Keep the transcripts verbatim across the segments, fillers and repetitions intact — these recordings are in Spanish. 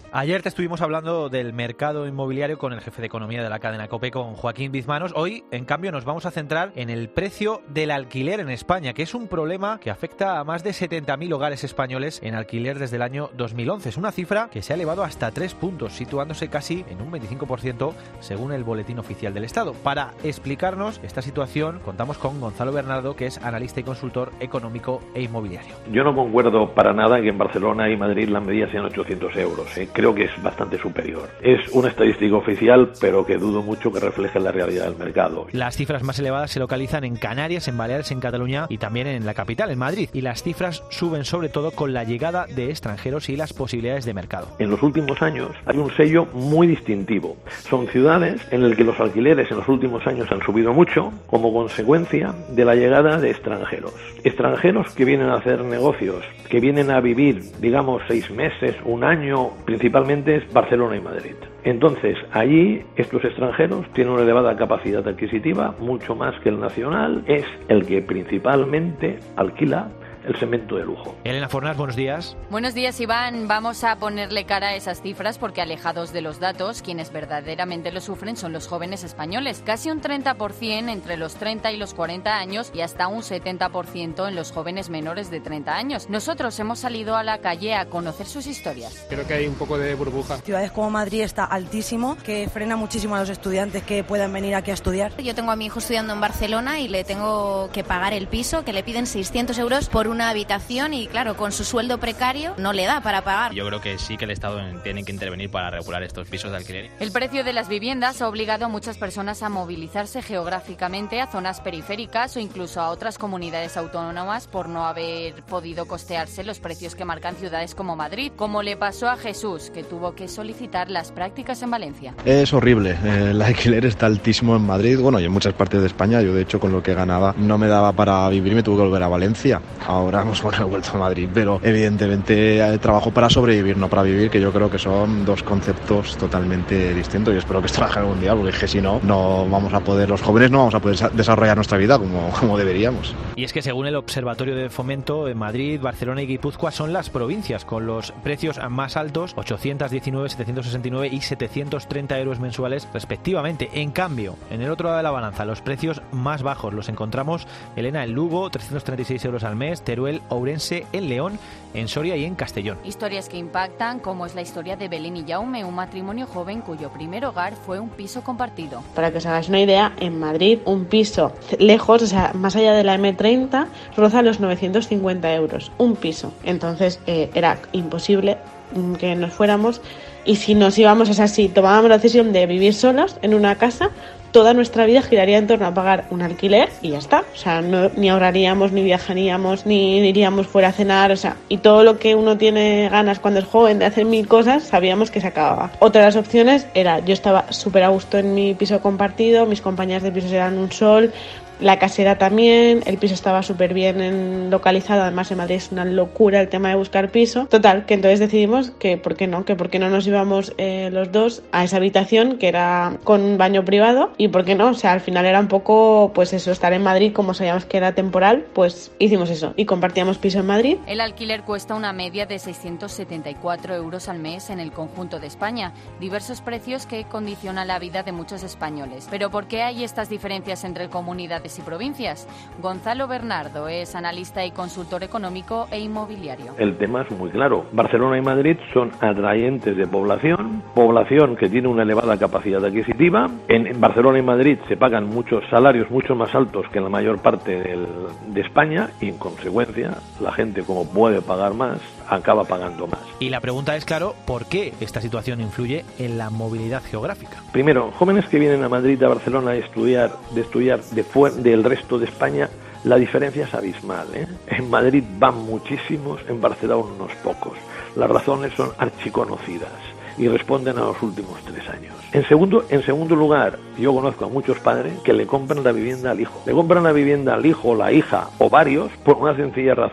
Ayer te estuvimos hablando del mercado inmobiliario con el jefe de economía de la cadena COPE, con Joaquín Bizmanos. Hoy, en cambio, nos vamos a centrar en el precio del alquiler en España, que es un problema que afecta a más de setenta mil hogares españoles en alquiler desde el año dos mil once. Es una cifra que se ha elevado hasta tres puntos, situándose casi en un veinticinco por ciento según el Boletín Oficial del Estado. Para explicarnos esta situación, contamos con Gonzalo Bernardo, que es analista y consultor económico e inmobiliario. Yo no concuerdo para nada que en Barcelona y Madrid las medidas sean ochocientos euros. ¿eh? Creo que es bastante superior. Es una estadística oficial, pero que dudo mucho que refleje la realidad del mercado. Las cifras más elevadas se localizan en Canarias, en Baleares, en Cataluña y también en la capital, en Madrid. Y las cifras suben sobre todo con la llegada de extranjeros y las posibilidades de mercado. En los últimos años hay un sello muy distintivo. Son ciudades en las que los alquileres en los últimos años han subido mucho como consecuencia de la llegada de extranjeros. Extranjeros que vienen a hacer negocios, que vienen a vivir, digamos, seis meses, un año, principalmente es Barcelona y Madrid. Entonces, allí estos extranjeros tienen una elevada capacidad adquisitiva, mucho más que el nacional, es el que principalmente alquila el segmento de lujo. Elena Fornás, buenos días. Buenos días, Iván. Vamos a ponerle cara a esas cifras porque, alejados de los datos, quienes verdaderamente lo sufren son los jóvenes españoles. Casi un treinta por ciento entre los treinta y los cuarenta años y hasta un setenta por ciento en los jóvenes menores de treinta años. Nosotros hemos salido a la calle a conocer sus historias. Creo que hay un poco de burbuja. Ciudades como Madrid está altísimo, que frena muchísimo a los estudiantes que puedan venir aquí a estudiar. Yo tengo a mi hijo estudiando en Barcelona y le tengo que pagar el piso, que le piden seiscientos euros por un una habitación y claro, con su sueldo precario no le da para pagar. Yo creo que sí que el Estado tiene que intervenir para regular estos pisos de alquiler. El precio de las viviendas ha obligado a muchas personas a movilizarse geográficamente a zonas periféricas o incluso a otras comunidades autónomas por no haber podido costearse los precios que marcan ciudades como Madrid, como le pasó a Jesús, que tuvo que solicitar las prácticas en Valencia. Es horrible, el alquiler está altísimo en Madrid, bueno, y en muchas partes de España. Yo de hecho con lo que ganaba no me daba para vivir y me tuve que volver a Valencia. Ahora hemos vuelto a Madrid, pero evidentemente trabajo para sobrevivir, no para vivir, que yo creo que son dos conceptos totalmente distintos y espero que esto baje algún día, porque es que si no, no vamos a poder, los jóvenes no vamos a poder desarrollar nuestra vida como, como deberíamos. Y es que según el Observatorio de Fomento, en Madrid, Barcelona y Guipúzcoa son las provincias con los precios más altos, ochocientos diecinueve, setecientos sesenta y nueve y setecientos treinta euros mensuales respectivamente. En cambio, en el otro lado de la balanza, los precios más bajos los encontramos, Elena, en Lugo, trescientos treinta y seis euros al mes, Teruel, Ourense, en León, en Soria y en Castellón. Historias que impactan, como es la historia de Belén y Jaume, un matrimonio joven cuyo primer hogar fue un piso compartido. Para que os hagáis una idea, en Madrid un piso lejos, o sea, más allá de la eme treinta, roza los novecientos cincuenta euros, un piso. Entonces eh, era imposible que nos fuéramos, y si nos íbamos, o sea, si tomábamos la decisión de vivir solos en una casa, toda nuestra vida giraría en torno a pagar un alquiler y ya está. O sea, no, ni ahorraríamos, ni viajaríamos, ni iríamos fuera a cenar, o sea, y todo lo que uno tiene ganas cuando es joven de hacer mil cosas, sabíamos que se acababa. Otra de las opciones era, yo estaba súper a gusto en mi piso compartido, mis compañeras de piso eran un sol, la casera también, el piso estaba súper bien en, localizado, además en Madrid es una locura el tema de buscar piso. Total, que entonces decidimos que por qué no, que por qué no nos íbamos eh, los dos a esa habitación que era con baño privado y por qué no, o sea, al final era un poco, pues eso, estar en Madrid, como sabíamos que era temporal, pues hicimos eso y compartíamos piso en Madrid. El alquiler cuesta una media de seiscientos setenta y cuatro euros al mes en el conjunto de España, diversos precios que condicionan la vida de muchos españoles. Pero ¿por qué hay estas diferencias entre comunidades y provincias? Gonzalo Bernardo es analista y consultor económico e inmobiliario. El tema es muy claro. Barcelona y Madrid son atrayentes de población, población que tiene una elevada capacidad adquisitiva. En, en Barcelona y Madrid se pagan muchos salarios mucho más altos que en la mayor parte del, de España y en consecuencia la gente, como puede pagar más, acaba pagando más. Y la pregunta es, claro, ¿por qué esta situación influye en la movilidad geográfica? Primero, jóvenes que vienen a Madrid, a Barcelona a estudiar, de estudiar de fuera del resto de España, la diferencia es abismal, ¿eh? En Madrid van muchísimos, en Barcelona unos pocos. Las razones son archiconocidas y responden a los últimos tres años. En segundo, en segundo lugar, yo conozco a muchos padres que le compran la vivienda al hijo. Le compran la vivienda al hijo o la hija o varios por una sencilla razón.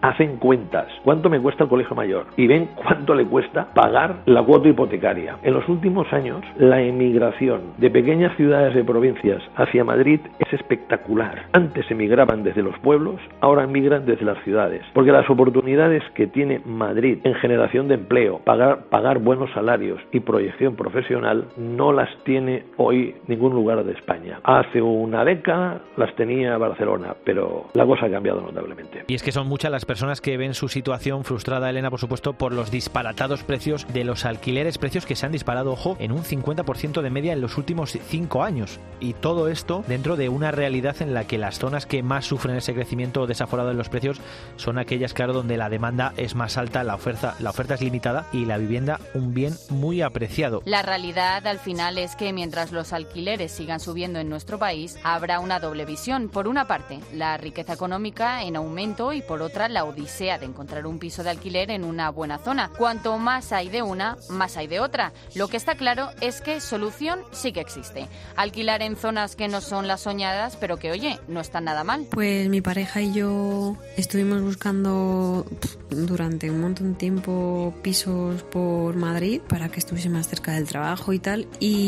hacen cuentas. ¿Cuánto me cuesta el colegio mayor? Y ven cuánto le cuesta pagar la cuota hipotecaria. En los últimos años, la emigración de pequeñas ciudades de provincias hacia Madrid es espectacular. Antes emigraban desde los pueblos, ahora emigran desde las ciudades. Porque las oportunidades que tiene Madrid en generación de empleo, pagar, pagar buenos salarios y proyección profesional, no las tiene hoy ningún lugar de España. Hace una década las tenía Barcelona, pero la cosa ha cambiado notablemente. Y es que son muchas las personas que ven su situación frustrada, Elena, por supuesto, por los disparatados precios de los alquileres, precios que se han disparado, ojo, en un cincuenta por ciento de media en los últimos cinco años. Y todo esto dentro de una realidad en la que las zonas que más sufren ese crecimiento desaforado en los precios son aquellas, claro, donde la demanda es más alta, la oferta, la oferta es limitada y la vivienda un bien muy apreciado. La realidad al final es que mientras los alquileres sigan subiendo en nuestro país, habrá una doble visión. Por una parte, la riqueza económica en aumento y por otra, la odisea de encontrar un piso de alquiler en una buena zona. Cuanto más hay de una, más hay de otra. Lo que está claro es que solución sí que existe. Alquilar en zonas que no son las soñadas, pero que, oye, no están nada mal. Pues mi pareja y yo estuvimos buscando durante un montón de tiempo pisos por Madrid para que estuviese más cerca del trabajo y tal,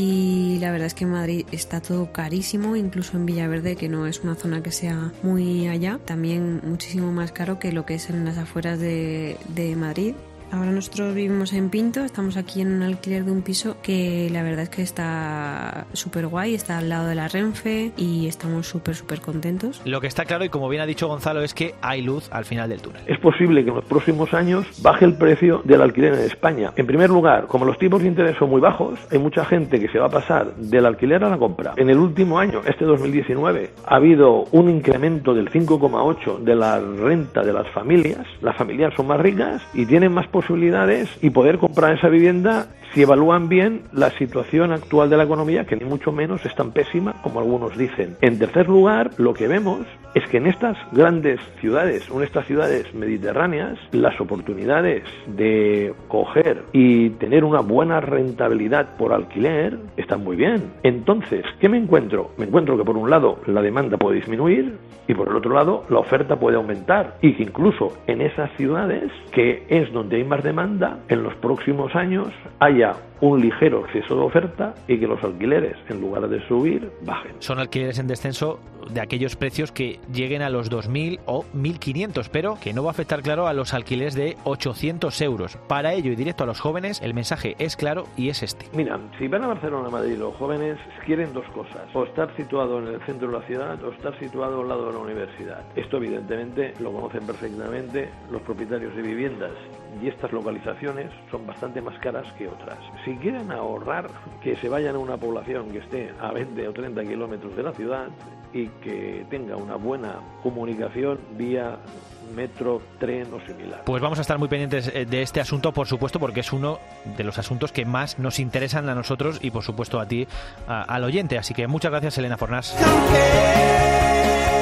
y la verdad es que en Madrid está todo carísimo, incluso en Villaverde, que no es una zona que sea muy allá, también muchísimo más caro que lo que es en las afueras de, de Madrid. Ahora nosotros vivimos en Pinto, estamos aquí en un alquiler de un piso que la verdad es que está súper guay, está al lado de la Renfe y estamos súper, súper contentos. Lo que está claro, y como bien ha dicho Gonzalo, es que hay luz al final del túnel. Es posible que en los próximos años baje el precio del alquiler en España. En primer lugar, como los tipos de interés son muy bajos, hay mucha gente que se va a pasar del alquiler a la compra. En el último año, este dos mil diecinueve, ha habido un incremento del cinco coma ocho de la renta de las familias. Las familias son más ricas y tienen más posibilidades y poder comprar esa vivienda si evalúan bien la situación actual de la economía, que ni mucho menos es tan pésima como algunos dicen. En tercer lugar, lo que vemos es que en estas grandes ciudades, o en estas ciudades mediterráneas, las oportunidades de coger y tener una buena rentabilidad por alquiler están muy bien. Entonces, ¿qué me encuentro? Me encuentro que por un lado la demanda puede disminuir y por el otro lado la oferta puede aumentar, y que incluso en esas ciudades, que es donde hay más demanda, en los próximos años haya un ligero exceso de oferta y que los alquileres, en lugar de subir, bajen. Son alquileres en descenso de aquellos precios que lleguen a los dos mil o mil quinientos, pero que no va a afectar, claro, a los alquileres de ochocientos euros. Para ello, y directo a los jóvenes, el mensaje es claro y es este. Mira, si van a Barcelona, Madrid, los jóvenes quieren dos cosas: o estar situado en el centro de la ciudad o estar situado al lado de la universidad. Esto evidentemente lo conocen perfectamente los propietarios de viviendas, y estas localizaciones son bastante más caras que otras. Si quieren ahorrar, que se vayan a una población que esté a veinte o treinta kilómetros de la ciudad y que tenga una buena comunicación vía metro, tren o similar. Pues vamos a estar muy pendientes de este asunto, por supuesto, porque es uno de los asuntos que más nos interesan a nosotros y, por supuesto, a ti, a, al oyente. Así que muchas gracias, Elena Fornás.